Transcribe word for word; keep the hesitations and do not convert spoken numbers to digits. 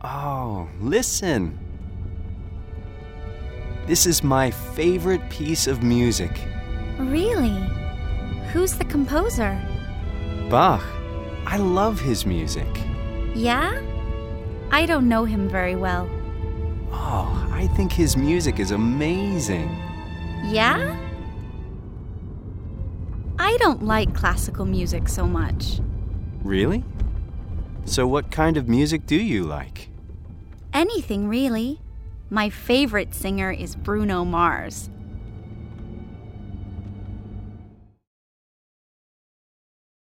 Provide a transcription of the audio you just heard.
Oh, listen. This is my favorite piece of music. Really? Who's the composer? Bach. I love his music. Yeah? I don't know him very well. Oh, I think his music is amazing. Yeah? I don't like classical music so much. Really? So what kind of music do you like? Anything, really. My favorite singer is Bruno Mars.